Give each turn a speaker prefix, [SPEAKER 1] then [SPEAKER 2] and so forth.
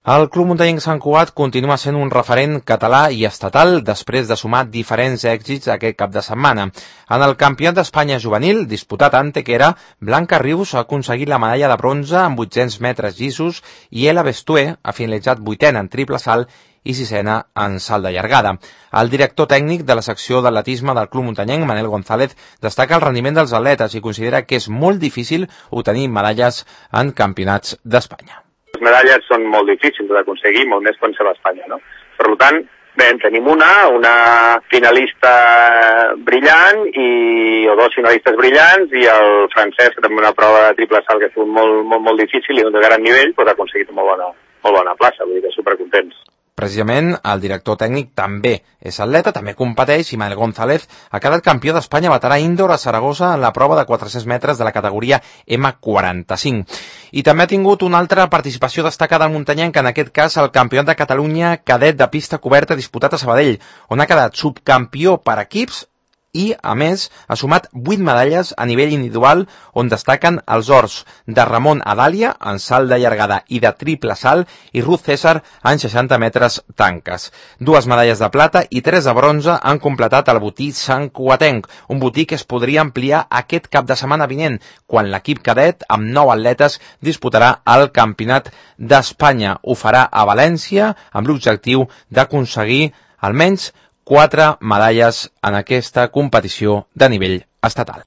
[SPEAKER 1] El Club Muntanyenc Sant Cugat continua sent un referent català i estatal després de sumar diferents èxits aquest cap de setmana. En el Campionat d'Espanya juvenil, disputat a Antequera, Blanca Rius ha aconseguit la medalla de bronze en 800 metres llisos i Ela Bestué ha finalitzat 8ena en triple salt i 6ena en salt de llargada. El director tècnic de la secció d'atletisme del Club Muntanyenc, Manel González, destaca el rendiment dels atletes i considera que és molt difícil obtenir medalles en campionats d'Espanya.
[SPEAKER 2] Les medalles són molt difícils d'aconseguir, molt més quan se l'Espanya, no? Per tant, bé, en tenim una finalista brillant o dos finalistes brillants i el francès, que també una prova de triple salt que ha sigut molt difícil i de gran nivell, ha aconseguit molt bona plaça, vull dir que supercontents.
[SPEAKER 1] Precisament, el director tècnic també és atleta, també competeix i Manel González ha quedat campió d'Espanya veterà indoor a Saragossa en la prova de 400 metres de la categoria M45. I també ha tingut una altra participació destacada al muntanyenc, en aquest cas el Campionat de Catalunya cadet de pista coberta disputat a Sabadell, on ha quedat subcampió per equips i, a més, ha sumat 8 medalles a nivell individual, on destaquen els ors de Ramon Adàlia en salt de llargada i de triple salt i Ruth César en 60 metres tanques. 2 medalles de plata i 3 de bronze han completat el botí santcugatenc, un botí que es podria ampliar aquest cap de setmana vinent, quan l'equip cadet, amb 9 atletes, disputarà el Campionat d'Espanya. Ho farà a València amb l'objectiu d'aconseguir almenys 4 medalles en aquesta competició de nivell estatal.